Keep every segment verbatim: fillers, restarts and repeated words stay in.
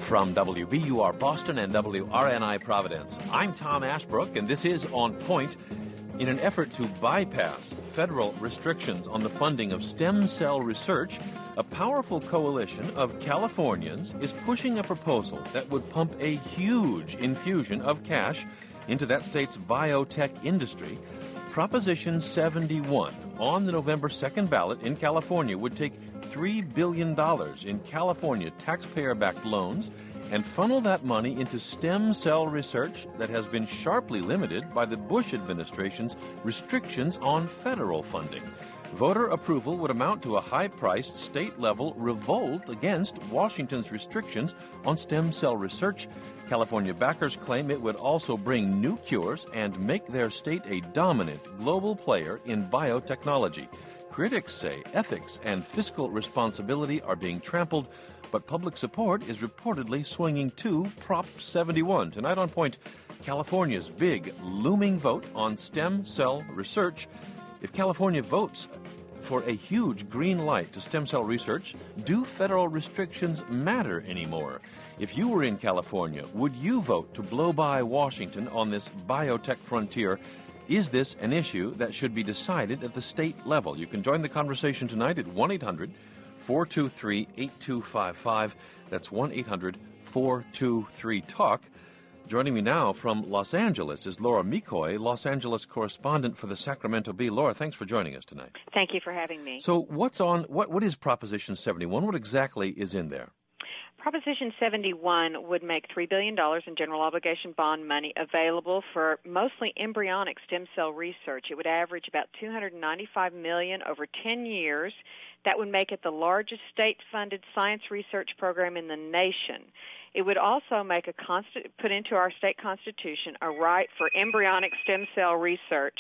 From W B U R Boston and W R N I Providence, I'm Tom Ashbrook, and this is On Point. In an effort to bypass federal restrictions on the funding of stem cell research, a powerful coalition of Californians is pushing a proposal that would pump a huge infusion of cash into that state's biotech industry. Proposition seventy-one on the November second ballot in California would take three billion dollars in California taxpayer-backed loans and funnel that money into stem cell research that has been sharply limited by the Bush administration's restrictions on federal funding. Voter approval would amount to a high-priced state-level revolt against Washington's restrictions on stem cell research. California backers claim it would also bring new cures and make their state a dominant global player in biotechnology. Critics say ethics and fiscal responsibility are being trampled, but public support is reportedly swinging to Prop seventy-one. Tonight on Point, California's big, looming vote on stem cell research. If California votes for a huge green light to stem cell research, do federal restrictions matter anymore? If you were in California, would you vote to blow by Washington on this biotech frontier? Is this an issue that should be decided at the state level? You can join the conversation tonight at one eight hundred four two three eight two five five. That's one eight hundred four two three talk. Joining me now from Los Angeles is Laura McCoy, Los Angeles correspondent for the Sacramento Bee. Laura, thanks for joining us tonight. Thank you for having me. So what's on? What what is Proposition seventy-one? What exactly is in there? Proposition seventy-one would make three billion dollars in general obligation bond money available for mostly embryonic stem cell research. It would average about two hundred ninety-five million dollars over ten years. That would make it the largest state-funded science research program in the nation. It would also make a consti- put into our state constitution a right for embryonic stem cell research,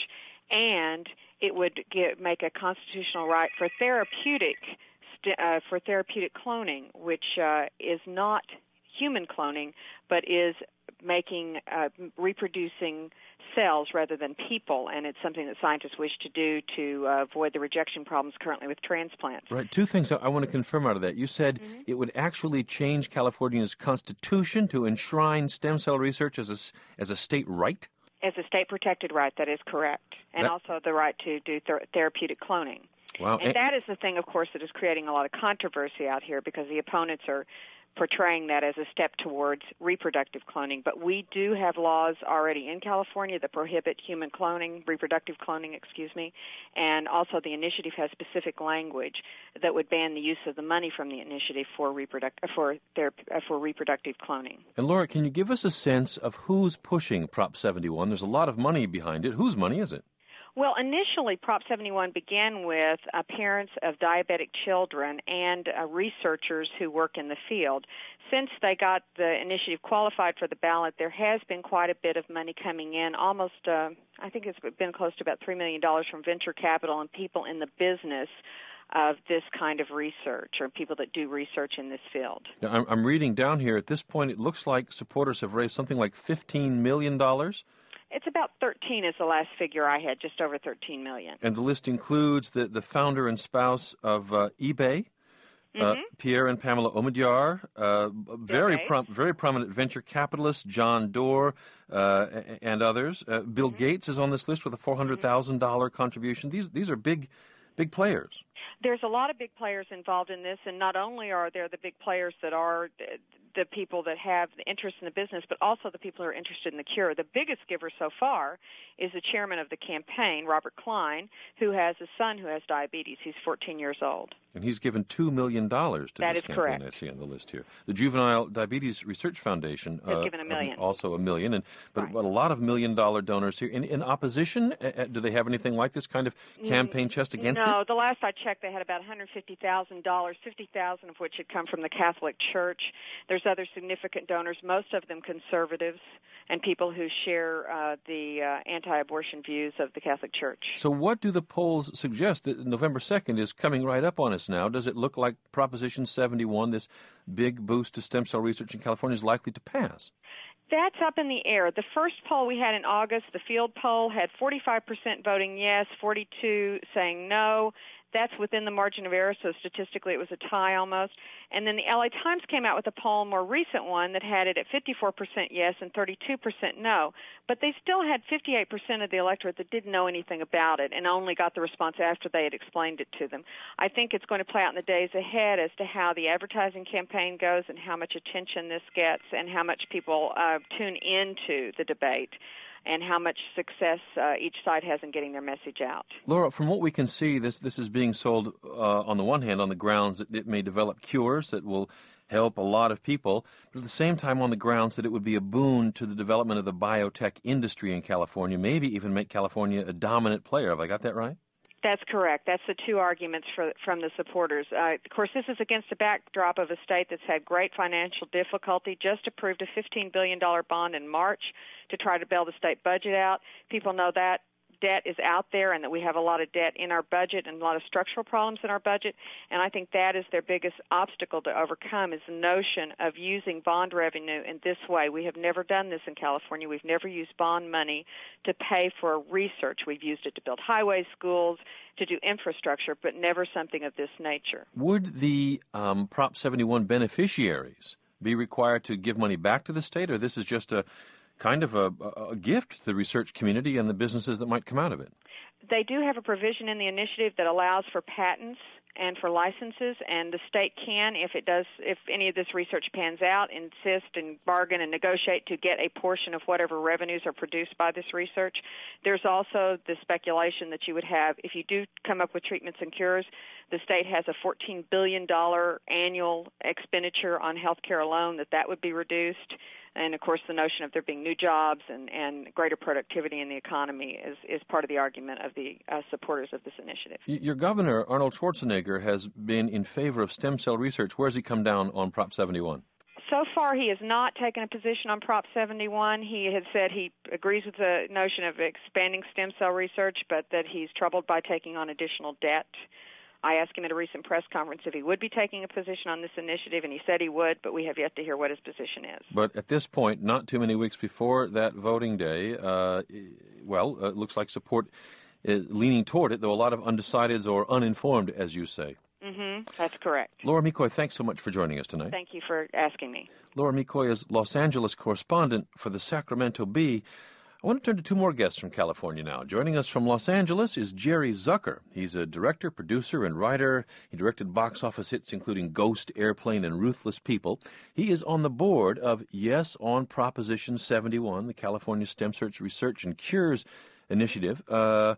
and it would get, make a constitutional right for therapeutic st- uh, for therapeutic cloning, which uh, is not human cloning, but is making uh, reproducing cells rather than people, and it's something that scientists wish to do to uh, avoid the rejection problems currently with transplants. Right. Two things I want to confirm out of that. You said mm-hmm. it would actually change California's constitution to enshrine stem cell research as a, as a state right? As a state-protected right, that is correct, and that... also the right to do ther- therapeutic cloning. Wow. And, and that is the thing, of course, that is creating a lot of controversy out here because the opponents are portraying that as a step towards reproductive cloning. But we do have laws already in California that prohibit human cloning, reproductive cloning, excuse me, and also the initiative has specific language that would ban the use of the money from the initiative for, reproduct- for, ther- for reproductive cloning. And Laura, can you give us a sense of who's pushing Prop seventy-one? There's a lot of money behind it. Whose money is it? Well, initially, Prop seventy-one began with uh, parents of diabetic children and uh, researchers who work in the field. Since they got the initiative qualified for the ballot, there has been quite a bit of money coming in, almost, uh, I think it's been close to about three million dollars from venture capital and people in the business of this kind of research, or people that do research in this field. Now, I'm, I'm reading down here, at this point, it looks like supporters have raised something like fifteen million dollars. It's about thirteen is the last figure I had, just over thirteen million. And the list includes the, the founder and spouse of uh, eBay, mm-hmm. uh, Pierre and Pamela Omidyar, uh, very okay. prom- very prominent venture capitalists, John Doerr, uh, and others. Uh, Bill mm-hmm. Gates is on this list with a four hundred thousand dollars mm-hmm. contribution. These these are big, big players. There's a lot of big players involved in this, and not only are there the big players that are the people that have the interest in the business, but also the people who are interested in the cure. The biggest giver so far is the chairman of the campaign, Robert Klein, who has a son who has diabetes. He's fourteen years old. And he's given two million dollars to that this is campaign, correct. I see on the list here. The Juvenile Diabetes Research Foundation has uh, given a million. Also a million, and but, right. but a lot of million-dollar donors here. In, in opposition, uh, do they have anything like this kind of campaign chest against no, it? No, the last I checked, they had about one hundred fifty thousand dollars, fifty thousand dollars of which had come from the Catholic Church. There's other significant donors, most of them conservatives, and people who share uh, the uh, anti-abortion views of the Catholic Church. So what do the polls suggest? That November second is coming right up on us now. Does it look like Proposition seventy-one, this big boost to stem cell research in California, is likely to pass? That's up in the air. The first poll we had in August, the field poll, had forty-five percent voting yes, forty-two saying no. that's within the margin of error, so statistically it was a tie almost. And then the L A Times came out with a poll, a more recent one, that had it at fifty-four percent yes and thirty-two percent no. But they still had fifty-eight percent of the electorate that didn't know anything about it and only got the response after they had explained it to them. I think it's going to play out in the days ahead as to how the advertising campaign goes and how much attention this gets and how much people uh, tune into the debate, and how much success uh, each side has in getting their message out. Laura, from what we can see, this this is being sold, uh, on the one hand, on the grounds that it may develop cures that will help a lot of people, but at the same time on the grounds that it would be a boon to the development of the biotech industry in California, maybe even make California a dominant player. Have I got that right? That's correct. That's the two arguments for, from the supporters. Uh, of course, this is against the backdrop of a state that's had great financial difficulty, just approved a fifteen billion dollars bond in March to try to bail the state budget out. People know that debt is out there and that we have a lot of debt in our budget and a lot of structural problems in our budget, and I think that is their biggest obstacle to overcome is the notion of using bond revenue in this way. We have never done this in California. We've never used bond money to pay for research. We've used it to build highways, schools, to do infrastructure, but never something of this nature. Would the um, Prop seventy-one beneficiaries be required to give money back to the state, or this is just a kind of a, a gift to the research community and the businesses that might come out of it? They do have a provision in the initiative that allows for patents and for licenses, and the state can, if it does, if any of this research pans out, insist and bargain and negotiate to get a portion of whatever revenues are produced by this research. There's also the speculation that you would have, if you do come up with treatments and cures, the state has a fourteen billion dollars annual expenditure on health care alone, that that would be reduced. And, of course, the notion of there being new jobs and, and greater productivity in the economy is, is part of the argument of the uh, supporters of this initiative. Your governor, Arnold Schwarzenegger, has been in favor of stem cell research. Where has he come down on Prop seventy-one? So far, he has not taken a position on Prop seventy-one. He has said he agrees with the notion of expanding stem cell research, but that he's troubled by taking on additional debt. I asked him at a recent press conference if he would be taking a position on this initiative, and he said he would, but we have yet to hear what his position is. But at this point, not too many weeks before that voting day, uh, well, it looks like support is leaning toward it, though a lot of undecideds or uninformed, as you say. Mm-hmm. That's correct. Laura McCoy, thanks so much for joining us tonight. Thank you for asking me. Laura McCoy is Los Angeles correspondent for the Sacramento Bee. I want to turn to two more guests from California now. Joining us from Los Angeles is Jerry Zucker. He's a director, producer, and writer. He directed box office hits including Ghost, Airplane, and Ruthless People. He is on the board of Yes on Proposition seventy-one, the California Stem Cell Research and Cures Initiative. Uh,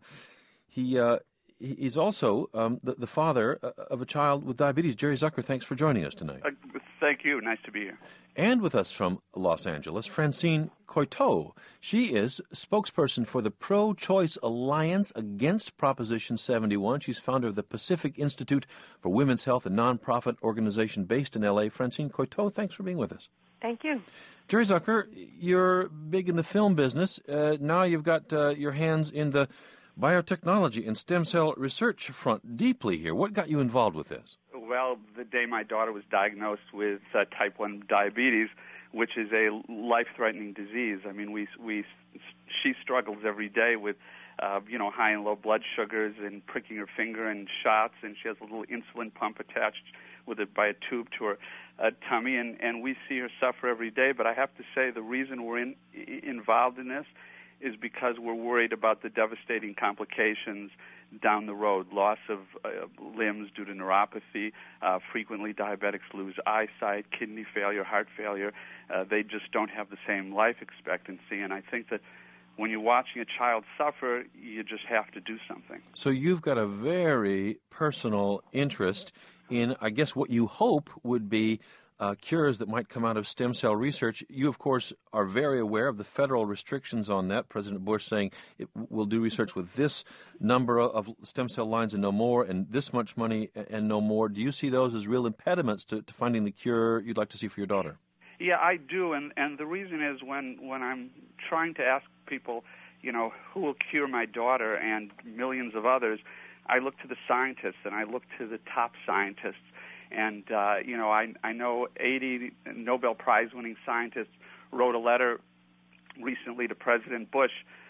he uh, he's also um, the, the father of a child with diabetes. Jerry Zucker, thanks for joining us tonight. Uh, thank you. Nice to be here. And with us from Los Angeles, Francine Coiteau. She is spokesperson for the Pro-Choice Alliance Against Proposition seventy-one. She's founder of the Pacific Institute for Women's Health, a nonprofit organization based in L A. Francine Coiteau, thanks for being with us. Thank you. Jerry Zucker, you're big in the film business. Uh, now you've got uh, your hands in the biotechnology and stem cell research front deeply here. What got you involved with this? Well, the day my daughter was diagnosed with uh, type one diabetes, which is a life-threatening disease. I mean, we we she struggles every day with, uh, you know, high and low blood sugars and pricking her finger and shots, and she has a little insulin pump attached with it by a tube to her uh, tummy, and, and we see her suffer every day. But I have to say the reason we're in, involved in this is because we're worried about the devastating complications down the road, loss of uh, limbs due to neuropathy. Uh, frequently, diabetics lose eyesight, kidney failure, heart failure. Uh, they just don't have the same life expectancy, and I think that when you're watching a child suffer, you just have to do something. So you've got a very personal interest in, I guess, what you hope would be Uh, cures that might come out of stem cell research. You, of course, are very aware of the federal restrictions on that. President Bush saying it will do research with this number of stem cell lines and no more, and this much money and no more. Do you see those as real impediments to, to finding the cure you'd like to see for your daughter? Yeah, I do, and, and the reason is when, when I'm trying to ask people, you know, who will cure my daughter and millions of others, I look to the scientists and I look to the top scientists. And, uh, you know, I, I know eighty Nobel Prize-winning scientists wrote a letter recently to President Bush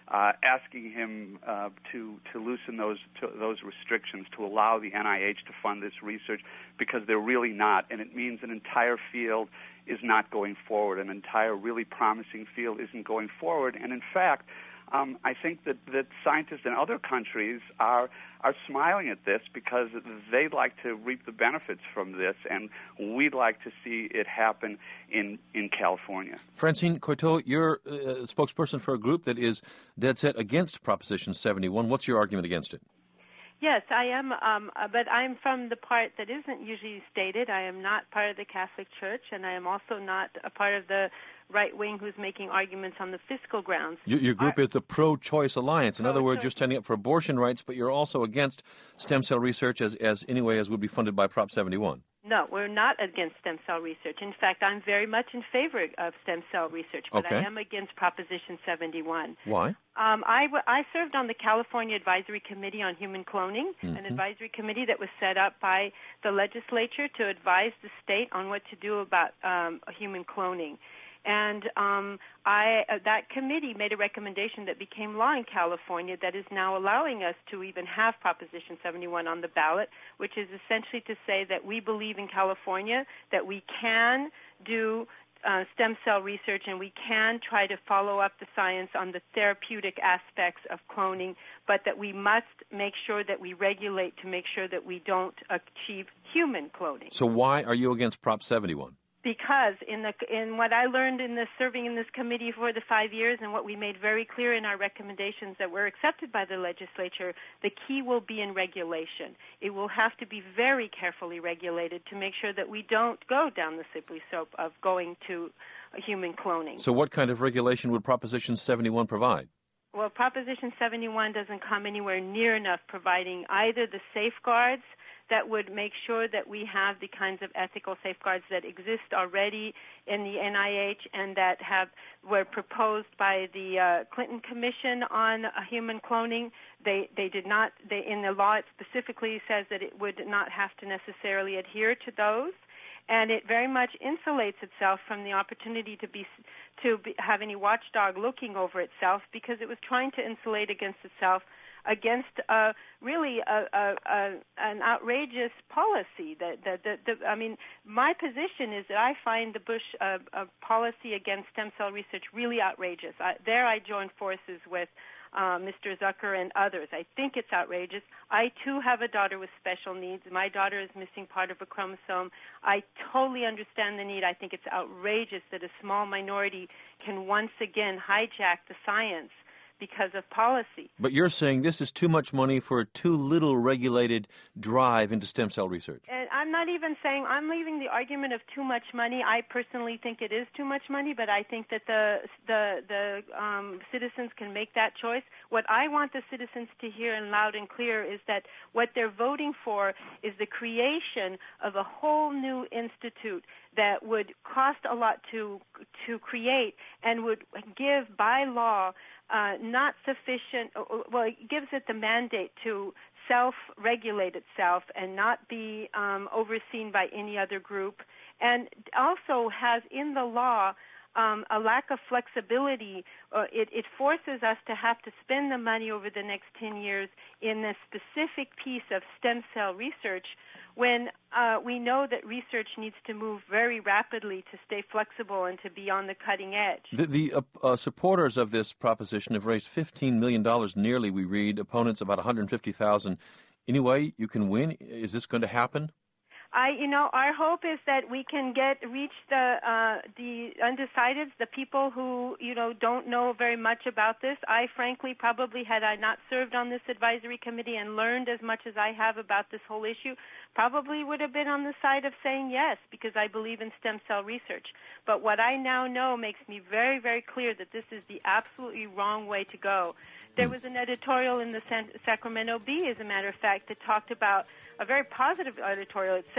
uh, asking him uh, to to loosen those to, those restrictions to allow the N I H to fund this research, because they're really not, and it means an entire field is not going forward. An entire really promising field isn't going forward, and in fact, um, I think that, that scientists in other countries are are smiling at this because they'd like to reap the benefits from this, and we'd like to see it happen in in California. Francine Courteau, you're a spokesperson for a group that is dead set against Proposition seventy-one. What's your argument against it? Yes, I am, um, but I'm from the part that isn't usually stated. I am not part of the Catholic Church, and I am also not a part of the right wing who's making arguments on the fiscal grounds. Your, your group Our, is the Pro-Choice Alliance. In Pro-choice. other words, you're standing up for abortion rights, but you're also against stem cell research as, as anyway as would be funded by Prop seventy-one. No, we're not against stem cell research. In fact, I'm very much in favor of stem cell research, but okay. I am against Proposition seventy-one. Why? Um, I, w- I served on the California Advisory Committee on Human Cloning, mm-hmm. an advisory committee that was set up by the legislature to advise the state on what to do about um, human cloning. And um, I, uh, that committee made a recommendation that became law in California that is now allowing us to even have Proposition seventy-one on the ballot, which is essentially to say that we believe in California that we can do uh, stem cell research and we can try to follow up the science on the therapeutic aspects of cloning, but that we must make sure that we regulate to make sure that we don't achieve human cloning. So why are you against Prop seventy-one? Because in the in what I learned in this serving in this committee for the five years and what we made very clear in our recommendations that were accepted by the legislature, the key will be in regulation. It will have to be very carefully regulated to make sure that we don't go down the slippery slope of going to human cloning. So what kind of regulation would Proposition seventy-one provide? Well, Proposition seventy-one doesn't come anywhere near enough providing either the safeguards that would make sure that we have the kinds of ethical safeguards that exist already in the N I H and that have were proposed by the uh, Clinton Commission on uh, human cloning. They they did not. They, in the law, it specifically says that it would not have to necessarily adhere to those, and it very much insulates itself from the opportunity to be to be, have any watchdog looking over itself, because it was trying to insulate against itself against uh, really a, a, a, an outrageous policy. That, that, that, that I mean, my position is that I find the Bush uh, uh, policy against stem cell research really outrageous. I, there I join forces with uh, Mister Zucker and others. I think it's outrageous. I, too, have a daughter with special needs. My daughter is missing part of a chromosome. I totally understand the need. I think it's outrageous that a small minority can once again hijack the science because of policy. But you're saying this is too much money for a too little regulated drive into stem cell research. And I'm not even saying, I'm leaving the argument of too much money. I personally think it is too much money, but I think that the the, the um, citizens can make that choice. What I want the citizens to hear in loud and clear is that what they're voting for is the creation of a whole new institute that would cost a lot to to create and would give, by law, Uh, not sufficient, well, it gives it the mandate to self-regulate itself and not be um, overseen by any other group, and also has in the law um, a lack of flexibility. Uh, it, it forces us to have to spend the money over the next ten years in a specific piece of stem cell research when uh, we know that research needs to move very rapidly to stay flexible and to be on the cutting edge. The, the uh, uh, supporters of this proposition have raised fifteen million dollars nearly, we read. Opponents about one hundred fifty thousand dollars. Any way you can win? Is this going to happen? I, you know, our hope is that we can get reach the uh, the undecideds, the people who, you know, don't know very much about this. I, frankly, probably had I not served on this advisory committee and learned as much as I have about this whole issue, probably would have been on the side of saying yes, because I believe in stem cell research. But what I now know makes me very, very clear that this is the absolutely wrong way to go. There was an editorial in the San- Sacramento Bee, as a matter of fact, that talked about a very positive editorial. It said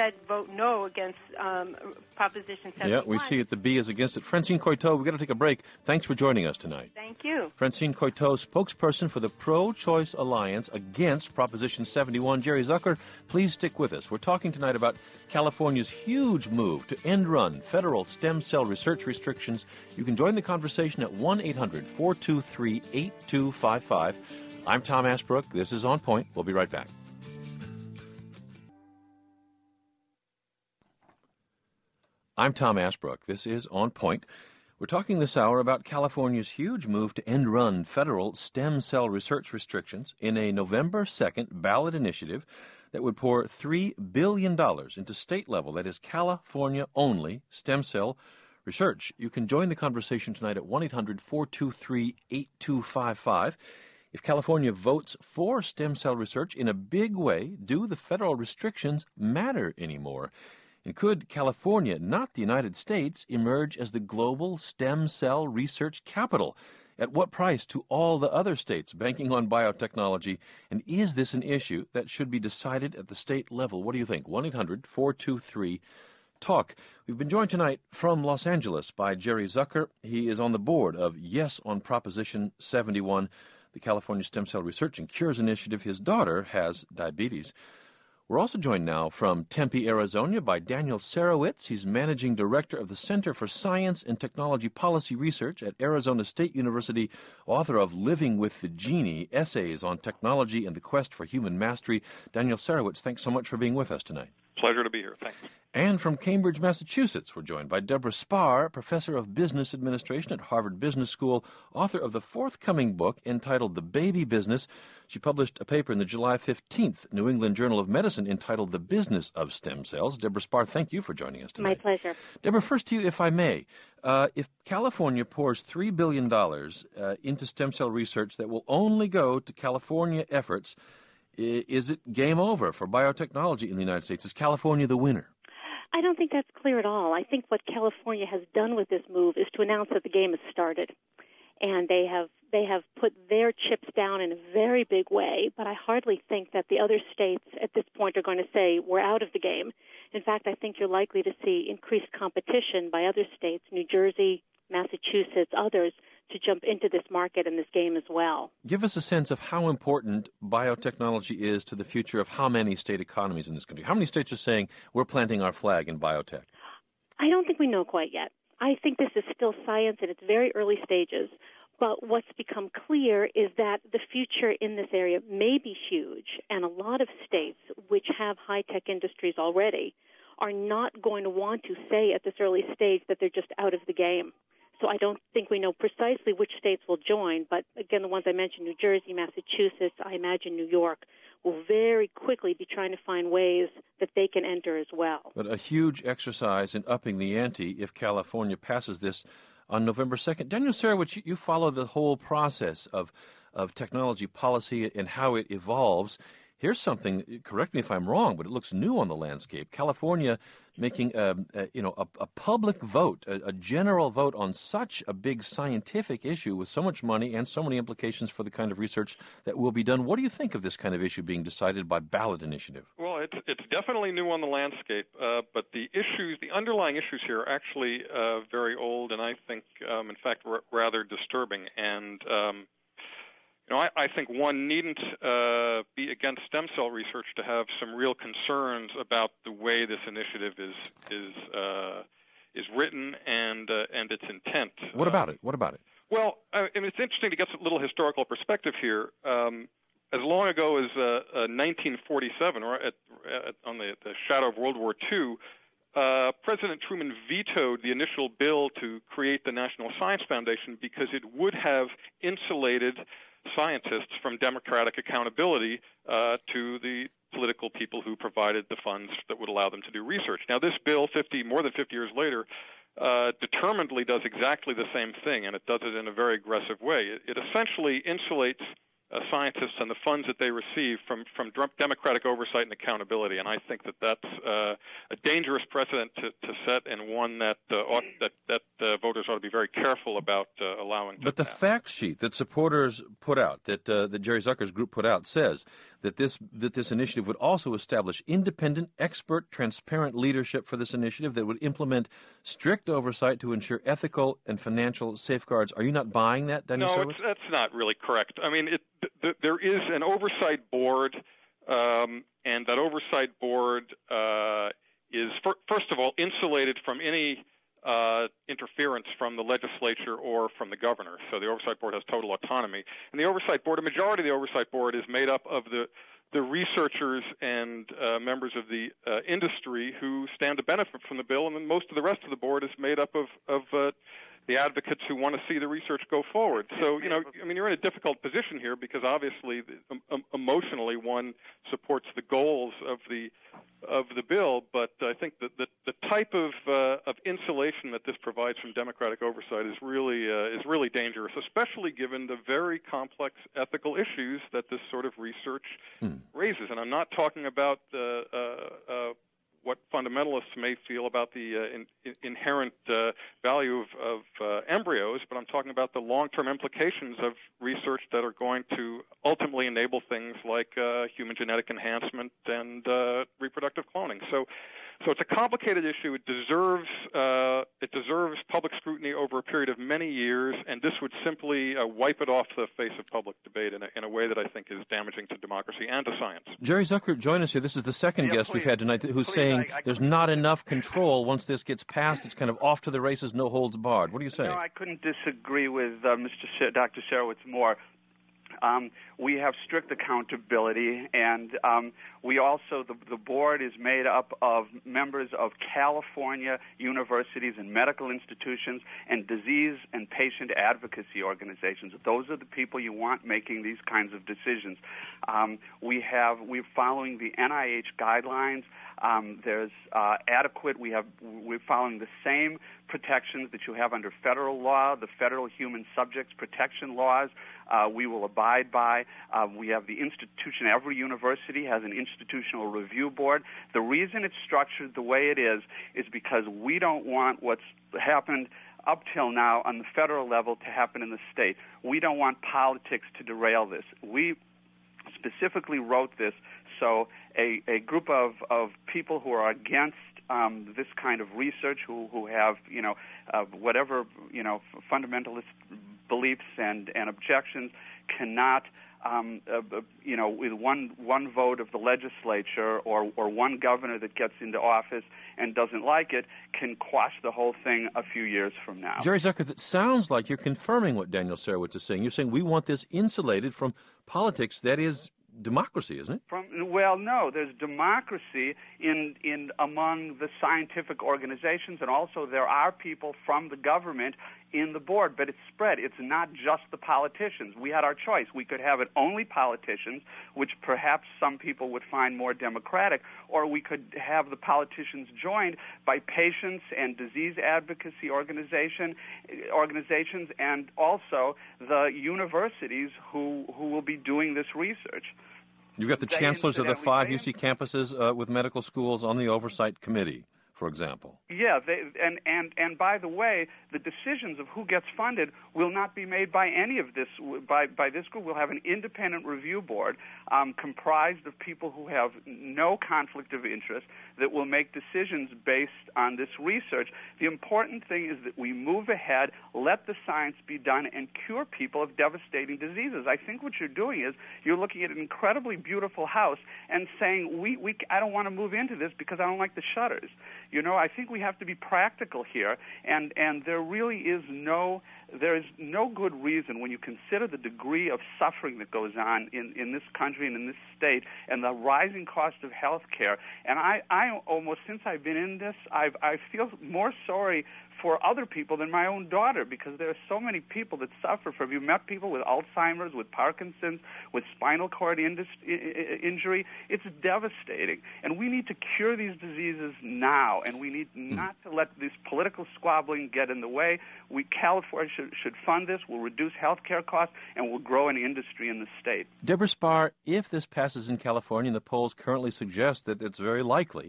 instead vote no against um, Proposition seventy-one. Yeah, we see it. The B is against it. Francine Coiteau, we've got to take a break. Thanks for joining us tonight. Thank you. Francine Coiteau, spokesperson for the Pro-Choice Alliance against Proposition seventy-one. Jerry Zucker, please stick with us. We're talking tonight about California's huge move to end-run federal stem cell research restrictions. You can join the conversation at one eight hundred four two three eight two five five. I'm Tom Ashbrook. This is On Point. We'll be right back. I'm Tom Ashbrook. This is On Point. We're talking this hour about California's huge move to end-run federal stem cell research restrictions in a November second ballot initiative that would pour three billion dollars into state-level, that is California-only, stem cell research. You can join the conversation tonight at one eight hundred four two three eight two five five. If California votes for stem cell research in a big way, do the federal restrictions matter anymore? And could California, not the United States, emerge as the global stem cell research capital? At what price to all the other states banking on biotechnology? And is this an issue that should be decided at the state level? What do you think? one eight hundred four two three talk. We've been joined tonight from Los Angeles by Jerry Zucker. He is on the board of Yes on Proposition seventy-one, the California Stem Cell Research and Cures Initiative. His daughter has diabetes. We're also joined now from Tempe, Arizona, by Daniel Sarowitz. He's Managing Director of the Center for Science and Technology Policy Research at Arizona State University, author of Living with the Genie, Essays on Technology and the Quest for Human Mastery. Daniel Sarowitz, thanks so much for being with us tonight. Pleasure to be here. Thanks. And from Cambridge, Massachusetts, we're joined by Deborah Spar, Professor of Business Administration at Harvard Business School, author of the forthcoming book entitled The Baby Business. She published a paper in the July fifteenth New England Journal of Medicine entitled The Business of Stem Cells. Deborah Spar, thank you for joining us tonight. My pleasure. Deborah, first to you, if I may. Uh, if California pours three billion dollars uh, into stem cell research that will only go to California efforts, is it game over for biotechnology in the United States? Is California the winner? I don't think that's clear at all. I think what California has done with this move is to announce that the game has started. And they have they have put their chips down in a very big way, but I hardly think that the other states at this point are going to say we're out of the game. In fact, I think you're likely to see increased competition by other states, New Jersey, Massachusetts, others, to jump into this market and this game as well. Give us a sense of how important biotechnology is to the future of how many state economies in this country. How many states are saying we're planting our flag in biotech? I don't think we know quite yet. I think this is still science in its very early stages. But what's become clear is that the future in this area may be huge, and a lot of states which have high-tech industries already are not going to want to say at this early stage that they're just out of the game. So I don't think we know precisely which states will join, but again, the ones I mentioned, New Jersey, Massachusetts, I imagine New York, will very quickly be trying to find ways that they can enter as well. But a huge exercise in upping the ante if California passes this on November second. Daniel Sarowitz, you follow the whole process of, of technology policy and how it evolves. Here's something, correct me if I'm wrong, but it looks new on the landscape. California making a, a you know a, a public vote, a, a general vote on such a big scientific issue with so much money and so many implications for the kind of research that will be done. What do you think of this kind of issue being decided by ballot initiative? Well, it's it's definitely new on the landscape, uh, but the issues, the underlying issues here are actually uh, very old, and I think, um, in fact, r- rather disturbing. And um, You know, I, I think one needn't uh, be against stem cell research to have some real concerns about the way this initiative is is uh, is written and uh, and its intent. What about it? What about it? Well, I mean, it's interesting to get a little historical perspective here. Um, as long ago as uh, uh, nineteen forty-seven, or at, at, on the, the shadow of World War Two, uh, President Truman vetoed the initial bill to create the National Science Foundation because it would have insulated scientists from democratic accountability uh, to the political people who provided the funds that would allow them to do research. Now, this bill, fifty more than fifty years later, uh, determinedly does exactly the same thing, and it does it in a very aggressive way. It, it essentially insulates uh, scientists and the funds that they receive from, from democratic oversight and accountability, and I think that that's uh, a dangerous dangerous precedent to, to set, and one that uh, ought, that that uh, voters ought to be very careful about uh, allowing. But the pass. fact sheet that supporters put out, that uh, that Jerry Zucker's group put out, says that this that this initiative would also establish independent, expert, transparent leadership for this initiative that would implement strict oversight to ensure ethical and financial safeguards. Are you not buying that, Daniel No, Surowitz? it's, that's not really correct. I mean, it, th- th- there is an oversight board, um, and that oversight board uh, is, for, first of all, insulated from any uh, interference from the legislature or from the governor. So the oversight board has total autonomy. And the oversight board, a majority of the oversight board is made up of the the researchers and uh, members of the uh, industry who stand to benefit from the bill, and then most of the rest of the board is made up of, of uh, the advocates who want to see the research go forward. So, you know, I mean, you're in a difficult position here because obviously, um, emotionally, one supports the goals of the of the bill, but I think that the, the type of uh, of insulation that this provides from democratic oversight is really uh, is really dangerous, especially given the very complex ethical issues that this sort of research hmm. raises. And I'm not talking about uh, uh, uh, what fundamentalists may feel about the uh, in, in inherent uh, value of, of uh, embryos, but I'm talking about the long-term implications of research that are going to ultimately enable things like uh, human genetic enhancement and uh, reproductive cloning. So, so it's a complicated issue. It deserves uh, it deserves public scrutiny over a period of many years, and this would simply uh, wipe it off the face of public debate in a, in a way that I think is damaging to democracy and to science. Jerry Zucker, join us here. This is the second yeah, guest please, we've had tonight who's please, saying I, I there's not enough control. Once this gets passed, it's kind of off to the races, no holds barred. What do you say? No, I couldn't disagree with uh, Mister Sh- Doctor Surowitz more. Um, we have strict accountability, and um, we also, the, the board is made up of members of California universities and medical institutions and disease and patient advocacy organizations. Those are the people you want making these kinds of decisions. Um, we have, we're following the N I H guidelines. Um, there's uh, adequate, we have, we're following the same protections that you have under federal law, the federal human subjects protection laws. Uh, we will abide by. Uh, we have the institution, every university has an institutional review board. The reason it's structured the way it is is because we don't want what's happened up till now on the federal level to happen in the state. We don't want politics to derail this. We specifically wrote this so a, a group of, of people who are against um, this kind of research, who, who have, you know, uh, whatever, you know, fundamentalist beliefs and, and objections cannot, um, uh, you know, with one one vote of the legislature or, or one governor that gets into office and doesn't like it can quash the whole thing a few years from now. Jerry Zucker, it sounds like you're confirming what Daniel Surowitz is saying. You're saying we want this insulated from politics that is democracy, isn't it? From, well, no. There's democracy in in among the scientific organizations, and also there are people from the government in the board, but it's spread. It's not just the politicians. We had our choice. We could have it only politicians, which perhaps some people would find more democratic, or we could have the politicians joined by patients and disease advocacy organization organizations, and also the universities who who will be doing this research. You've got the They chancellors of the five incidentally U C campuses uh, with medical schools on the oversight committee, for example. Yeah, they, and, and, and by the way, the decisions of who gets funded will not be made by any of this, by, by this group. We'll have an independent review board um, comprised of people who have no conflict of interest that will make decisions based on this research. The important thing is that we move ahead, let the science be done, and cure people of devastating diseases. I think what you're doing is you're looking at an incredibly beautiful house and saying, we, we, I don't want to move into this because I don't like the shutters. You know, I think we have to be practical here, and, and there really is no there is no good reason when you consider the degree of suffering that goes on in, in this country and in this state and the rising cost of health care. And I, I almost, since I've been in this, I've, I feel more sorry for other people than my own daughter, because there are so many people that suffer from. You met people with Alzheimer's, with Parkinson's, with spinal cord indus- injury. It's devastating. And we need to cure these diseases now, and we need mm. not to let this political squabbling get in the way. We, California should, should fund this. We'll reduce health care costs, and we'll grow an industry in the state. Deborah Spar, if this passes in California, and the polls currently suggest that it's very likely,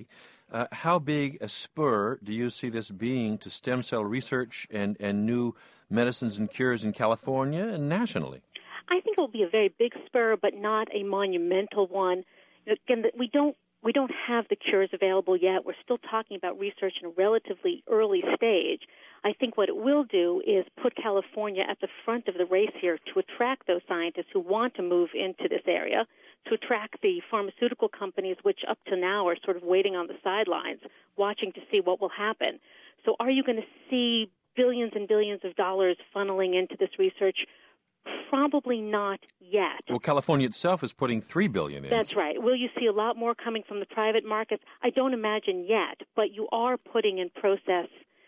Uh, how big a spur do you see this being to stem cell research and, and new medicines and cures in California and nationally? I think it will be a very big spur, but not a monumental one. Again, we don't we don't have the cures available yet. We're still talking about research in a relatively early stage. I think what it will do is put California at the front of the race here to attract those scientists who want to move into this area, to attract the pharmaceutical companies, which up to now are sort of waiting on the sidelines, watching to see what will happen. So are you going to see billions and billions of dollars funneling into this research? Probably not yet. Well, California itself is putting three billion dollars in. That's right. Will you see a lot more coming from the private markets? I don't imagine yet, but you are putting in process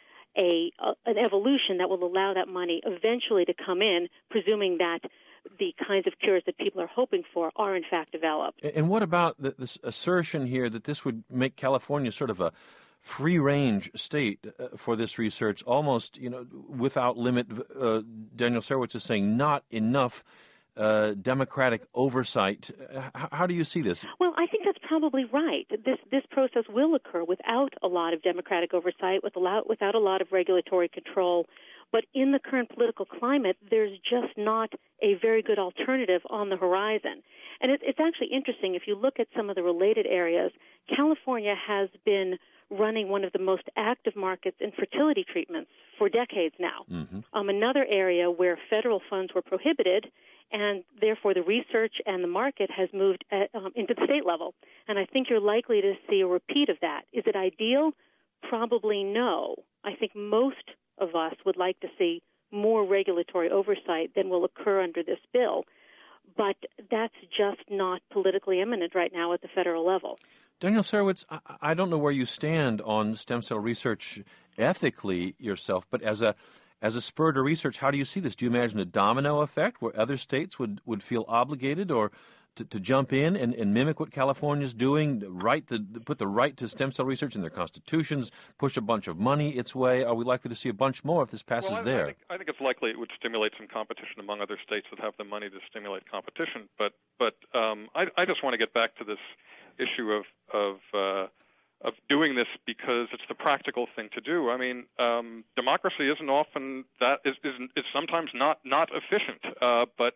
a, a an evolution that will allow that money eventually to come in, presuming that the kinds of cures that people are hoping for are in fact developed. And what about the, this assertion here that this would make California sort of a free-range state uh, for this research, almost, you know, without limit? uh, Daniel Sarewitz is saying not enough uh, democratic oversight. H- how do you see this? Well, I think that's probably right. This this process will occur without a lot of democratic oversight, with a lot, without a lot of regulatory control. But in the current political climate, there's just not a very good alternative on the horizon. And it, it's actually interesting. If you look at some of the related areas, California has been running one of the most active markets in fertility treatments for decades now. Mm-hmm. Um, another area where federal funds were prohibited, and therefore the research and the market has moved at, um, into the state level. And I think you're likely to see a repeat of that. Is it ideal? Probably no. I think most of us would like to see more regulatory oversight than will occur under this bill. But that's just not politically imminent right now at the federal level. Daniel Sarewitz, I, I don't know where you stand on stem cell research ethically yourself, but as a as a spur to research, how do you see this? Do you imagine a domino effect where other states would, would feel obligated or to, to jump in and, and mimic what California's doing, right the, put the right to stem cell research in their constitutions, push a bunch of money its way? Are we likely to see a bunch more if this passes well, I, there? I think, I think it's likely it would stimulate some competition among other states that have the money to stimulate competition. But but um, I, I just want to get back to this issue of of uh, of doing this because it's the practical thing to do. I mean, um, democracy isn't often that is is, is sometimes not not efficient, uh, but.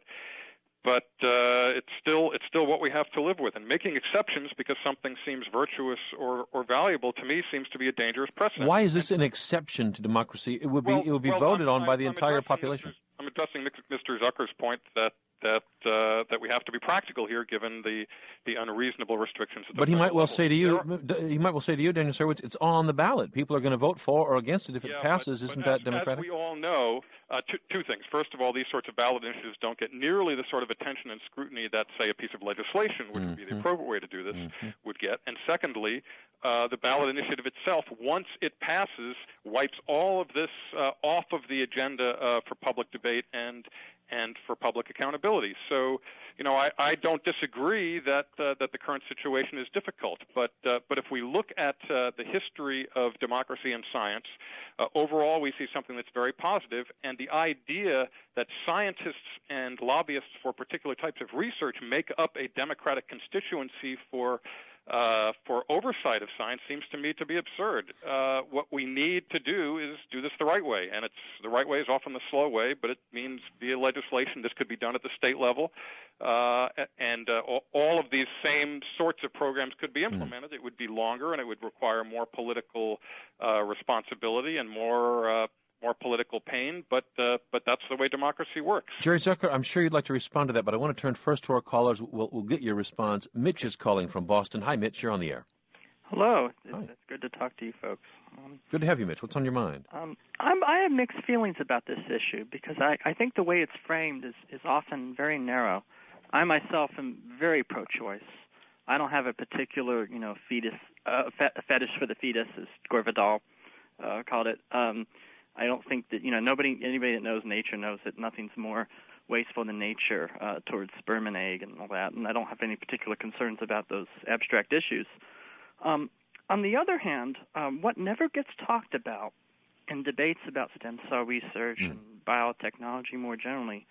But uh, it's still it's still what we have to live with, and making exceptions because something seems virtuous or, or valuable to me seems to be a dangerous precedent. Why is this an exception to democracy? It would be well, it would be well, voted I'm, on by I'm, the I'm entire population. Mister I'm addressing Mister Zucker's point that that uh, that we have to be practical here, given the, the unreasonable restrictions. At the but he might well level. say to you, are, he might well say to you, Daniel Sarewitz, it's on the ballot. People are going to vote for or against it if yeah, it passes. but, Isn't but that as, democratic? As we all know, uh, two, two things. First of all, these sorts of ballot initiatives don't get nearly the sort of attention and scrutiny that, say, a piece of legislation, which mm-hmm. would be the appropriate way to do this, mm-hmm. would get. And secondly, uh, the ballot initiative itself, once it passes, wipes all of this uh, off of the agenda uh, for public debate and and for public accountability. So, you know, I, I don't disagree that uh, that the current situation is difficult. But uh, but if we look at uh, the history of democracy and science, uh, overall we see something that's very positive. And the idea that scientists and lobbyists for particular types of research make up a democratic constituency for Uh, for oversight of science seems to me to be absurd. Uh, what we need to do is do this the right way, and it's the right way is often the slow way, but it means via legislation. This could be done at the state level, uh, and uh, all of these same sorts of programs could be implemented. Mm. It would be longer, and it would require more political uh, responsibility and more uh, more political pain, but uh, but that's the way democracy works. Jerry Zucker, I'm sure you'd like to respond to that, but I want to turn first to our callers. We'll, we'll get your response. Mitch is calling from Boston. Hi, Mitch. You're on the air. Hello. It's, Hi. it's good to talk to you folks. Um, good to have you, Mitch. What's on your mind? Um, I'm, I have mixed feelings about this issue because I, I think the way it's framed is, is often very narrow. I myself am very pro-choice. I don't have a particular, you know, fetus, uh, fe- fetish for the fetus, as Gore Vidal uh, called it. Um, I don't think that, you know, nobody, anybody that knows nature knows that nothing's more wasteful than nature uh, towards sperm and egg and all that, and I don't have any particular concerns about those abstract issues. Um, on the other hand, um, what never gets talked about in debates about stem cell research mm. and biotechnology more generally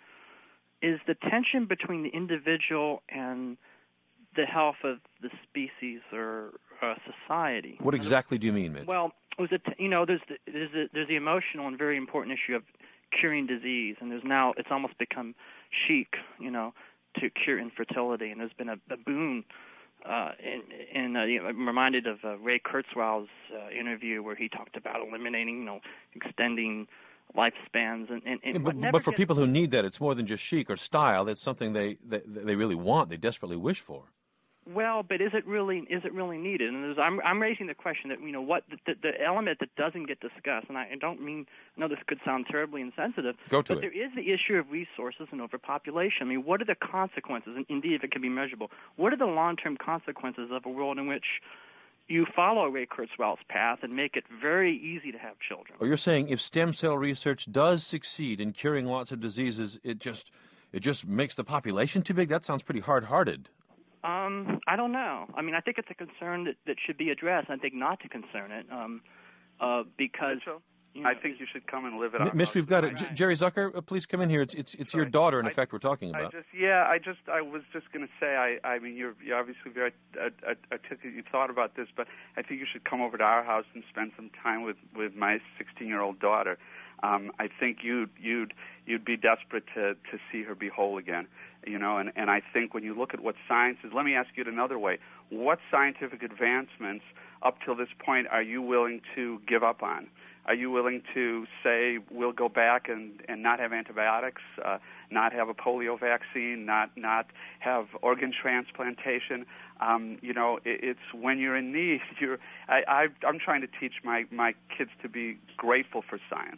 is the tension between the individual and the health of the species or uh, society. What exactly do you mean, Mitch? Well, it was a t- you know, there's the, there's the, there's the emotional and very important issue of curing disease, and there's now it's almost become chic, you know, to cure infertility, and there's been a, a boom. Uh, in, in, uh, you know, I'm reminded of uh, Ray Kurzweil's uh, interview where he talked about eliminating, you know, extending lifespans. And, and, and yeah, but, but for gets... people who need that, it's more than just chic or style. It's something they, they they really want, they desperately wish for. Well, but is it really is it really needed? And I'm I'm raising the question that you know what the, the element that doesn't get discussed, and I, I don't mean I know this could sound terribly insensitive. Go to but it. There is the issue of resources and overpopulation. I mean, what are the consequences? And indeed, if it can be measurable, what are the long-term consequences of a world in which you follow Ray Kurzweil's path and make it very easy to have children? Well, you're saying if stem cell research does succeed in curing lots of diseases, it just it just makes the population too big? That sounds pretty hard-hearted. Um, I don't know. I mean, I think it's a concern that, that should be addressed. I think not to concern it, um, uh, because Mitchell, you know, I think you should come and live it M- out. Mitch, we've got it. J- Jerry Zucker, uh, please come in here. It's it's it's your daughter, in I, effect, we're talking about. I just yeah, I just I was just going to say I I mean you're you're obviously very uh, articulate. You thought about this, but I think you should come over to our house and spend some time with with my sixteen-year-old daughter. Um, I think you'd you'd you'd be desperate to to see her be whole again. You know, and, and I think when you look at what science is, let me ask you it another way. What scientific advancements up till this point are you willing to give up on? Are you willing to say we'll go back and, and not have antibiotics, uh, not have a polio vaccine, not not have organ transplantation? Um, you know, it, it's when you're in need. You're, I, I, I'm trying to teach my, my kids to be grateful for science.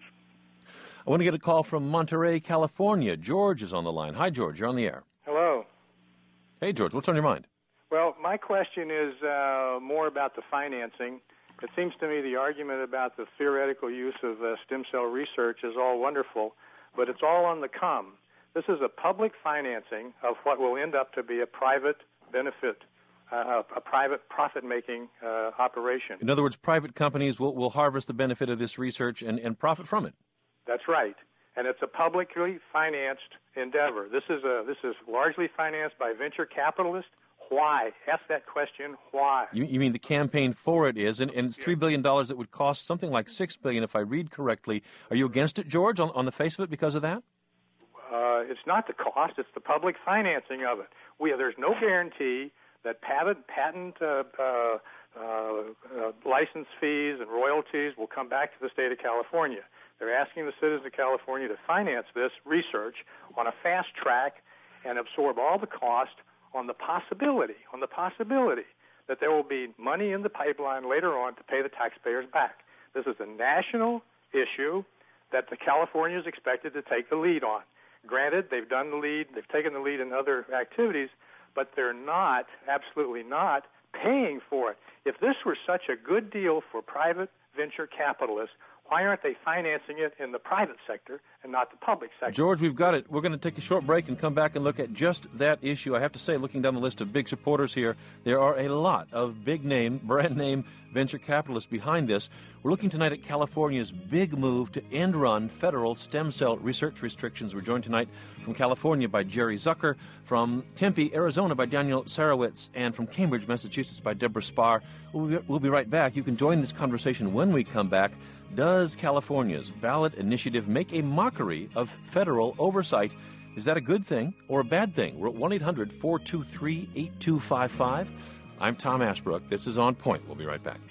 I want to get a call from Monterey, California. George is on the line. Hi, George. You're on the air. Hello. Hey, George. What's on your mind? Well, my question is uh, more about the financing. It seems to me the argument about the theoretical use of uh, stem cell research is all wonderful, but it's all on the come. This is a public financing of what will end up to be a private benefit, uh, a private profit-making uh, operation. In other words, private companies will, will harvest the benefit of this research and, and profit from it. That's right, and it's a publicly financed endeavor. This is a this is largely financed by venture capitalists. Why? Ask that question. Why? You, you mean the campaign for it is, and, and it's three billion dollars that would cost something like six billion dollars, if I read correctly. Are you against it, George, on, on the face of it because of that? Uh, it's not the cost; it's the public financing of it. We there's no guarantee that patent patent uh, uh, uh, license fees and royalties will come back to the state of California. They're asking the citizens of California to finance this research on a fast track and absorb all the cost on the possibility, on the possibility that there will be money in the pipeline later on to pay the taxpayers back. This is a national issue that the California is expected to take the lead on. Granted, they've done the lead, they've taken the lead in other activities, but they're not, absolutely not, paying for it. If this were such a good deal for private venture capitalists, why aren't they financing it in the private sector and not the public sector? George, we've got it. We're going to take a short break and come back and look at just that issue. I have to say, looking down the list of big supporters here, there are a lot of big-name, brand-name venture capitalists behind this. We're looking tonight at California's big move to end-run federal stem cell research restrictions. We're joined tonight from California by Jerry Zucker, from Tempe, Arizona by Daniel Sarowitz, and from Cambridge, Massachusetts by Deborah Spar. We'll be, we'll be right back. You can join this conversation when we come back. Does California's ballot initiative make a mockery of federal oversight? Is that a good thing or a bad thing? We're at one eight hundred four two three eight two five five. I'm Tom Ashbrook. This is On Point. We'll be right back.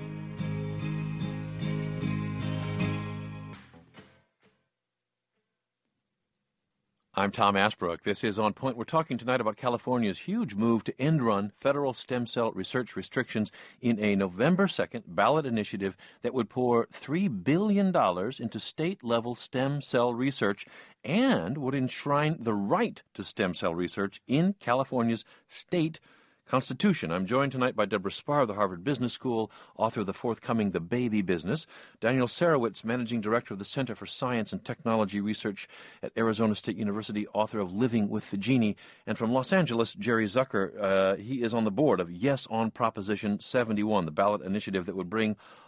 I'm Tom Ashbrook. This is On Point. We're talking tonight about California's huge move to end-run federal stem cell research restrictions in a November second ballot initiative that would pour three billion dollars into state-level stem cell research and would enshrine the right to stem cell research in California's state Constitution. I'm joined tonight by Deborah Spar of the Harvard Business School, author of the forthcoming The Baby Business, Daniel Sarowitz, Managing Director of the Center for Science and Technology Research at Arizona State University, author of Living with the Genie, and from Los Angeles, Jerry Zucker. Uh, he is on the board of Yes on Proposition seventy-one, the ballot initiative that would bring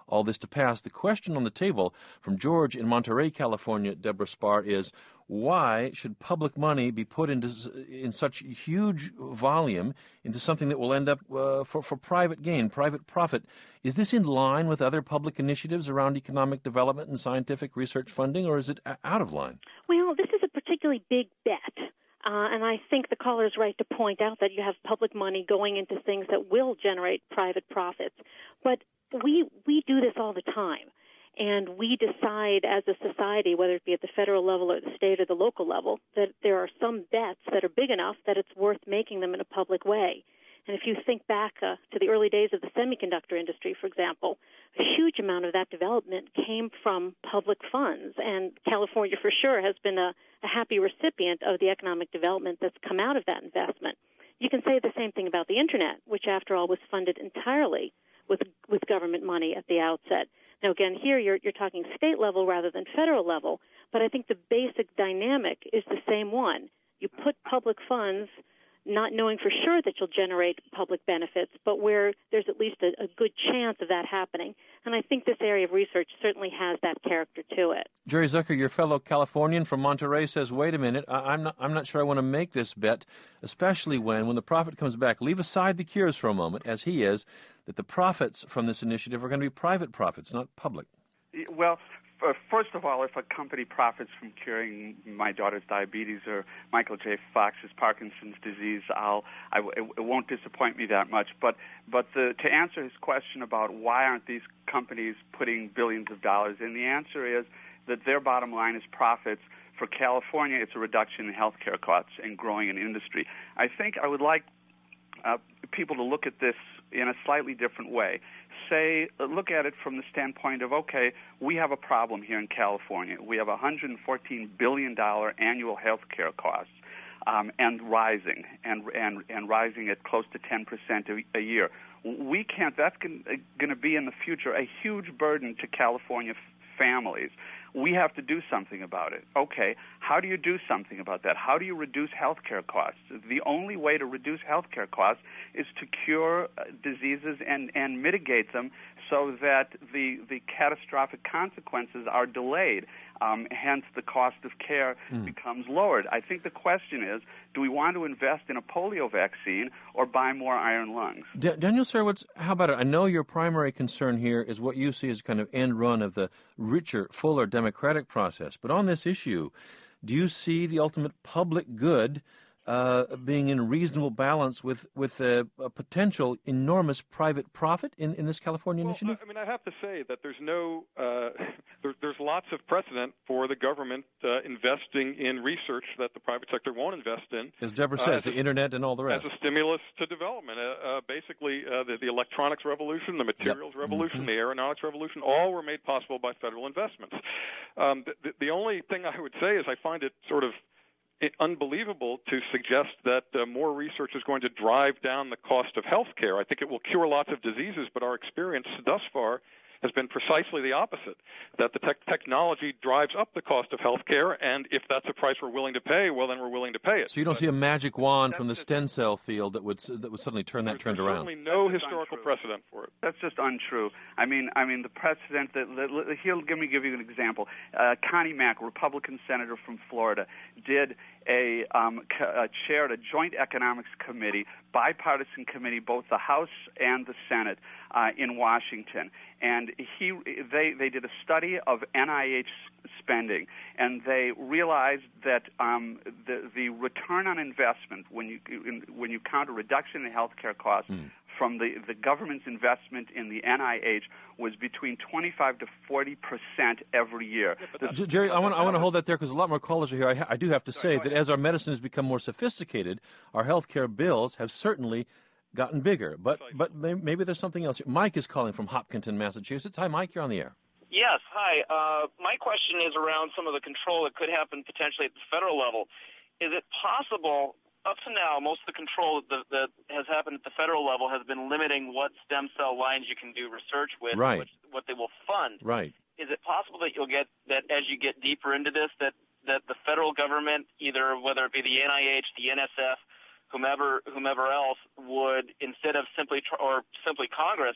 all this to pass. The question on the table from George in Monterey, California, Deborah Spar, is why should public money be put into in such huge volume into something that will end up uh, for, for private gain, private profit? Is this in line with other public initiatives around economic development and scientific research funding, or is it out of line? Well, this is a particularly big bet. Uh, and I think the caller is right to point out that you have public money going into things that will generate private profits. But we we do this all the time. And we decide as a society, whether it be at the federal level or the state or the local level, that there are some bets that are big enough that it's worth making them in a public way. And if you think back uh, to the early days of the semiconductor industry, for example, a huge amount of that development came from public funds. And California, for sure, has been a, a happy recipient of the economic development that's come out of that investment. You can say the same thing about the Internet, which, after all, was funded entirely with with government money at the outset. Now, again, here you're, you're talking state level rather than federal level, but I think the basic dynamic is the same one. You put public funds not knowing for sure that you'll generate public benefits, but where there's at least a, a good chance of that happening. And I think this area of research certainly has that character to it. Jerry Zucker, your fellow Californian from Monterey, says, wait a minute, I, I'm not I'm not sure I want to make this bet, especially when, when the profit comes back, leave aside the cures for a moment, as he is, that the profits from this initiative are going to be private profits, not public. Well, first of all, if a company profits from curing my daughter's diabetes or Michael J. Fox's Parkinson's disease, I'll, I, it won't disappoint me that much. But, but the, to answer his question about why aren't these companies putting billions of dollars in, the answer is that their bottom line is profits. For California, it's a reduction in health care costs and growing an industry. I think I would like uh, people to look at this in a slightly different way. Say, look at it from the standpoint of, okay, we have a problem here in California. We have one hundred fourteen billion dollars annual health care costs um, and rising, and, and, and rising at close to ten percent a, a year. We can't, that's going to be in the future a huge burden to California f- families. We have to do something about it. Okay, how do you do something about that? How do you reduce health care costs? The only way to reduce health care costs is to cure uh, diseases and, and mitigate them so that the, the catastrophic consequences are delayed. Um, hence, the cost of care mm. becomes lowered. I think the question is, do we want to invest in a polio vaccine or buy more iron lungs? D- Daniel Sarewitz, how about it? I know your primary concern here is what you see as kind of end run of the richer, fuller democratic process. But on this issue, do you see the ultimate public good uh, being in reasonable balance with, with a, a potential enormous private profit in, in this California well, initiative? I mean, I have to say that there's no uh, there, there's lots of precedent for the government uh, investing in research that the private sector won't invest in. As Deborah says, uh, as the a, Internet and all the rest. As a stimulus to development. Uh, uh, basically, uh, the, the electronics revolution, the materials yep. revolution, mm-hmm. the aeronautics revolution, all were made possible by federal investments. Um, the, the only thing I would say is I find it sort of unbelievable to suggest that uh, more research is going to drive down the cost of health care. I think it will cure lots of diseases, but our experience thus far has been precisely the opposite, that the tech technology drives up the cost of health care, and if that's a price we're willing to pay, well, then we're willing to pay it. So you don't but see a magic wand from the stem cell field that would that would suddenly turn that trend around? There's certainly no historical precedent for it. That's just untrue. I mean, I mean, the precedent that, that he'll give me give you an example. Uh, Connie Mack, a Republican senator from Florida, did a um, uh, chaired a joint economics committee, bipartisan committee, both the House and the Senate uh, in Washington, and he they they did a study of N I H spending, and they realized that um, the the return on investment when you when you count a reduction in healthcare costs. Mm. from the, the government's investment in the N I H was between twenty-five to forty percent every year. Yeah, the, Jerry, I want I want to hold that there because a lot more callers are here. I, ha- I do have to say that as our medicine has become more sophisticated, our health care bills have certainly gotten bigger. But but maybe, maybe there's something else. Mike is calling from Hopkinton, Massachusetts. Hi, Mike. You're on the air. Yes. Hi. Uh, my question is around some of the control that could happen potentially at the federal level. Is it possible? Up to now, most of the control that, that has happened at the federal level has been limiting what stem cell lines you can do research with, right. which, what they will fund. Right. Is it possible that you'll get that as you get deeper into this, that, that the federal government, either whether it be the N I H, the N S F, whomever whomever else, would instead of simply tr- or simply Congress,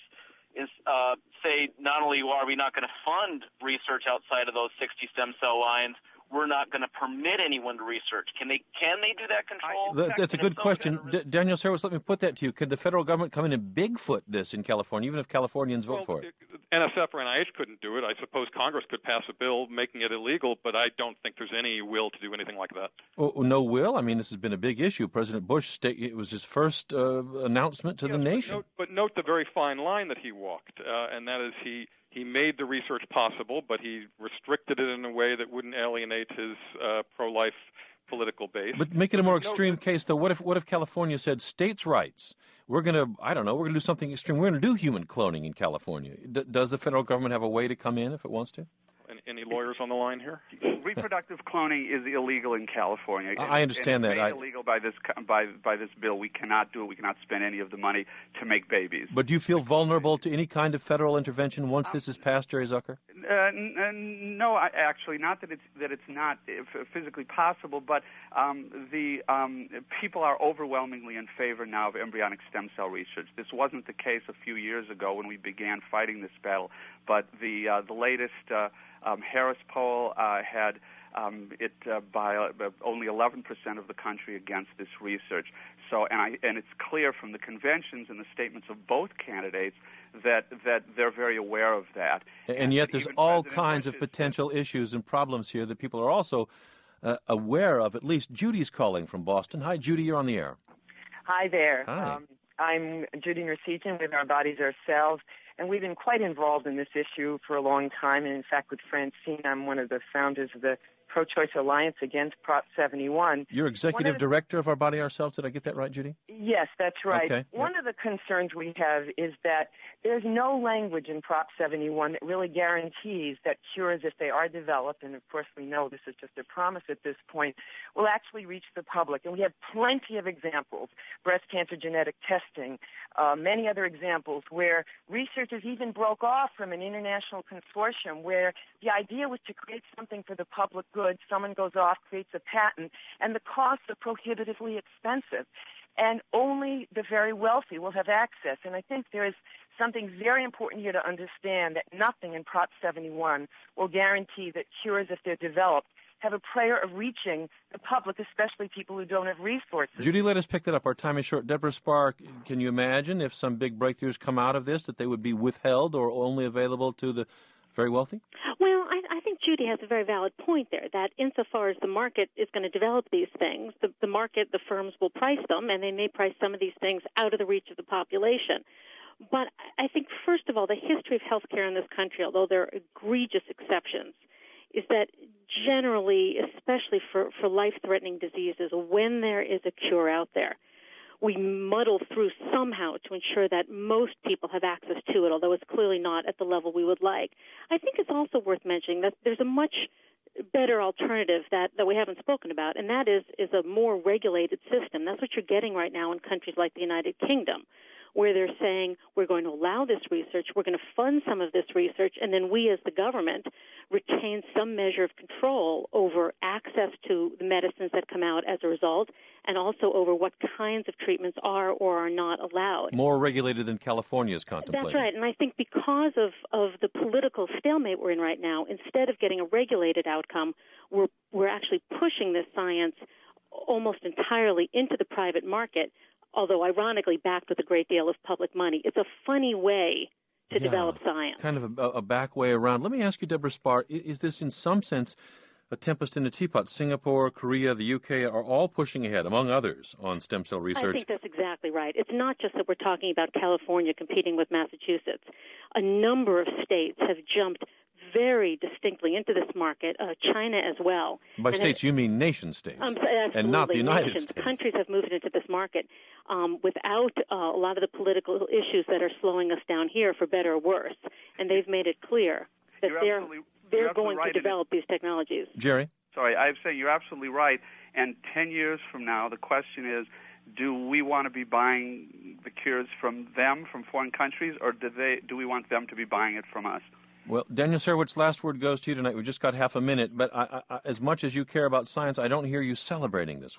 is uh, say not only are we not going to fund research outside of those sixty stem cell lines, we're not going to permit anyone to research. Can they Can they do that control? That, that's a good question. D- Daniel Sarowitz, let me put that to you. Could the federal government come in and Bigfoot this in California, even if Californians vote well, for it? N S F or N I H couldn't do it. I suppose Congress could pass a bill making it illegal, but I don't think there's any will to do anything like that. Oh, no will? I mean, this has been a big issue. President Bush, state, it was his first uh, announcement to yes, the nation. But note, but note the very fine line that he walked, uh, and that is he He made the research possible, but he restricted it in a way that wouldn't alienate his uh, pro-life political base. But make it a more extreme case, though. What if what if California said states' rights? We're going to, I don't know, we're going to do something extreme. We're going to do human cloning in California. D- does the federal government have a way to come in if it wants to? Any, any lawyers on the line here? Reproductive cloning is illegal in California. I understand and it's that. made I... illegal by this by by this bill. We cannot do it. We cannot spend any of the money to make babies. But do you feel vulnerable to any kind of federal intervention once um, this is passed, Jerry Zucker? Uh, n- n- no, I, actually, not that it's that it's not physically possible, but um, the um, people are overwhelmingly in favor now of embryonic stem cell research. This wasn't the case a few years ago when we began fighting this battle, but the uh, the latest uh, um, Harris poll uh, had um, it uh, by uh, only eleven percent of the country against this research. So, and I and it's clear from the conventions and the statements of both candidates that that they're very aware of that. And, and yet there's all President kinds Bush of potential issues and problems here that people are also uh, aware of. At least Judy's calling from Boston. Hi, Judy, you're on the air. Hi there. Hi. Um, I'm Judy Nersijan with Our Bodies, Our Cells, and we've been quite involved in this issue for a long time. And in fact, with Francine, I'm one of the founders of the Pro-Choice Alliance Against Prop seventy-one. You're executive of, director of Our Body, Ourselves. Did I get that right, Judy? Yes, that's right. Okay. One yep. of the concerns we have is that there's no language in Prop seventy-one that really guarantees that cures, if they are developed, and of course we know this is just a promise at this point, will actually reach the public. And we have plenty of examples, breast cancer genetic testing, uh, many other examples where researchers even broke off from an international consortium where the idea was to create something for the public good. Someone goes off, creates a patent, and the costs are prohibitively expensive. And only the very wealthy will have access. And I think there is something very important here to understand, that nothing in Prop seventy-one will guarantee that cures, if they're developed, have a prayer of reaching the public, especially people who don't have resources. Judy, let us pick that up. Our time is short. Deborah Spar, can you imagine if some big breakthroughs come out of this, that they would be withheld or only available to the very wealthy? Well, I, I think Judy has a very valid point there, that insofar as the market is going to develop these things, the, the market, the firms will price them, and they may price some of these things out of the reach of the population. But I think, first of all, the history of healthcare in this country, although there are egregious exceptions, is that generally, especially for, for life-threatening diseases, when there is a cure out there, we muddle through somehow to ensure that most people have access to it, although it's clearly not at the level we would like. I think it's also worth mentioning that there's a much better alternative that, that we haven't spoken about, and that is, is a more regulated system. That's what you're getting right now in countries like the United Kingdom, where they're saying we're going to allow this research, we're going to fund some of this research, and then we as the government retain some measure of control over access to the medicines that come out as a result, and also over what kinds of treatments are or are not allowed. More regulated than California is contemplating. That's right, and I think because of, of the political stalemate we're in right now, instead of getting a regulated outcome, we're, we're actually pushing this science almost entirely into the private market, although ironically backed with a great deal of public money. It's a funny way to yeah, develop science. Kind of a, a back way around. Let me ask you, Deborah Spar, is this in some sense a tempest in a teapot? Singapore, Korea, the U K are all pushing ahead, among others, on stem cell research. I think that's exactly right. It's not just that we're talking about California competing with Massachusetts. A number of states have jumped very distinctly into this market, uh, China as well. By and states, it, you mean nation states, um, and not the United nations. States. Countries have moved into this market um, without uh, a lot of the political issues that are slowing us down here, for better or worse. And they've made it clear that You're they're, they're going right to develop these technologies. Jerry? Sorry, I say you're absolutely right. And ten years from now, the question is, do we want to be buying the cures from them, from foreign countries, or do they? Do we want them to be buying it from us? Well, Daniel Sarowitz, last word goes to you tonight. We've just got half a minute, but I, I, as much as you care about science, I don't hear you celebrating this one.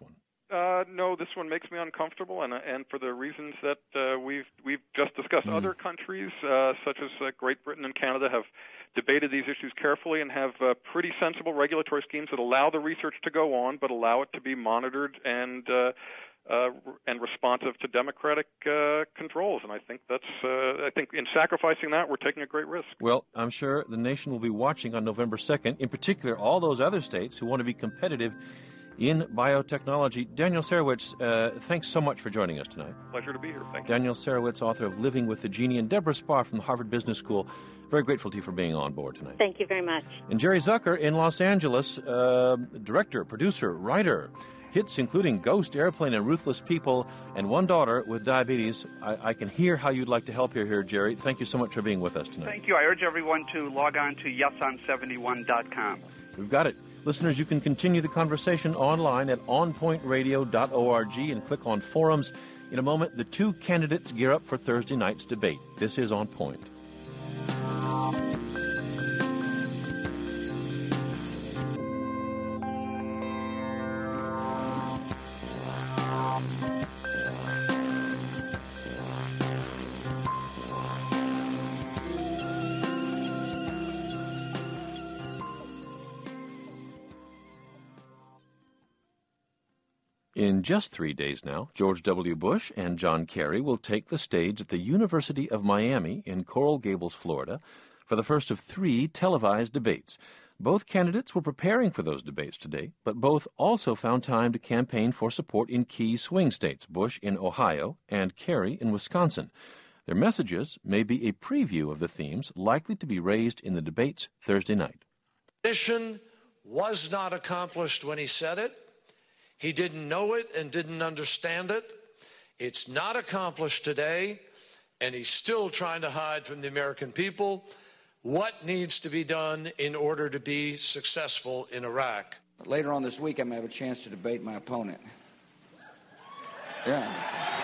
Uh, no, this one makes me uncomfortable, and uh, and for the reasons that uh, we've we've just discussed. Mm. Other countries, uh, such as uh, Great Britain and Canada, have debated these issues carefully and have uh, pretty sensible regulatory schemes that allow the research to go on, but allow it to be monitored and uh, uh, and responsive to democratic uh, controls. And I think that's uh, I think in sacrificing that, we're taking a great risk. Well, I'm sure the nation will be watching on November second. In particular, all those other states who want to be competitive in biotechnology. Daniel Sarowitz, uh, thanks so much for joining us tonight. Pleasure to be here. Thank you. Daniel Sarowitz, author of Living with the Genie, and Deborah Spar from the Harvard Business School. Very grateful to you for being on board tonight. Thank you very much. And Jerry Zucker in Los Angeles, uh, director, producer, writer. Hits including Ghost, Airplane, and Ruthless People, and one daughter with diabetes. I, I can hear how you'd like to help her here, Jerry. Thank you so much for being with us tonight. Thank you. I urge everyone to log on to yes on seventy-one dot com. We've got it. Listeners, you can continue the conversation online at on point radio dot org and click on forums. In a moment, the two candidates gear up for Thursday night's debate. This is On Point. In just three days now, George W. Bush and John Kerry will take the stage at the University of Miami in Coral Gables, Florida, for the first of three televised debates. Both candidates were preparing for those debates today, but both also found time to campaign for support in key swing states, Bush in Ohio and Kerry in Wisconsin. Their messages may be a preview of the themes likely to be raised in the debates Thursday night. Mission was not accomplished when he said it. He didn't know it and didn't understand it. It's not accomplished today, and he's still trying to hide from the American people what needs to be done in order to be successful in Iraq. Later on this week, I'm going to have a chance to debate my opponent. Yeah.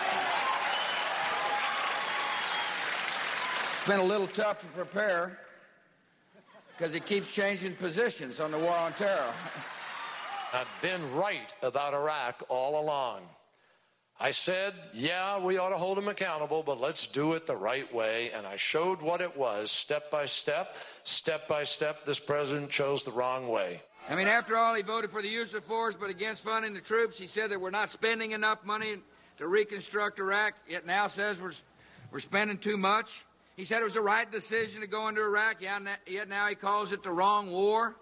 It's been a little tough to prepare because he keeps changing positions on the war on terror. I've been right about Iraq all along. I said, yeah, we ought to hold him accountable, but let's do it the right way. And I showed what it was, step by step. Step by step, this president chose the wrong way. I mean, after all, he voted for the use of force, but against funding the troops. He said that we're not spending enough money to reconstruct Iraq, yet now says we're, we're spending too much. He said it was the right decision to go into Iraq, yet now he calls it the wrong war.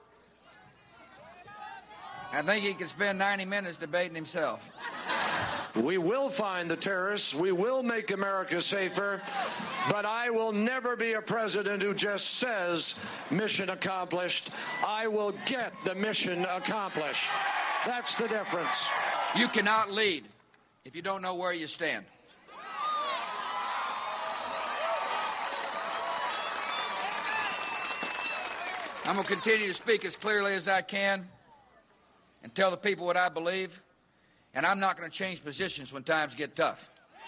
I think he could spend ninety minutes debating himself. We will find the terrorists. We will make America safer. But I will never be a president who just says mission accomplished. I will get the mission accomplished. That's the difference. You cannot lead if you don't know where you stand. I'm going to continue to speak as clearly as I can and tell the people what I believe, and I'm not going to change positions when times get tough.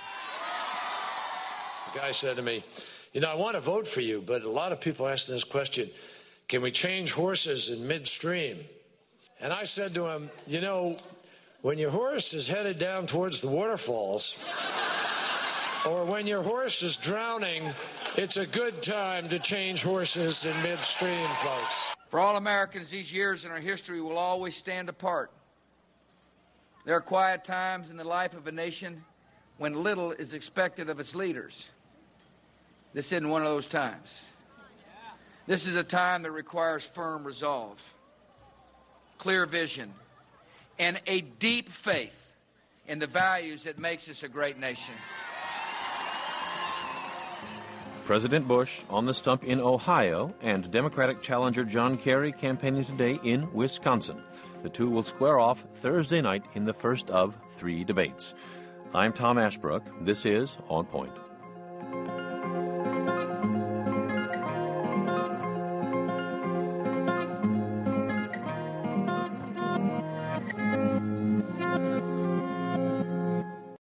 The guy said to me, you know, I want to vote for you, but a lot of people asking this question, can we change horses in midstream? And I said to him, you know, when your horse is headed down towards the waterfalls, or when your horse is drowning, it's a good time to change horses in midstream, folks. For all Americans, these years in our history will always stand apart. There are quiet times in the life of a nation when little is expected of its leaders. This isn't one of those times. This is a time that requires firm resolve, clear vision, and a deep faith in the values that makes us a great nation. President Bush on the stump in Ohio and Democratic challenger John Kerry campaigning today in Wisconsin. The two will square off Thursday night in the first of three debates. I'm Tom Ashbrook. This is On Point.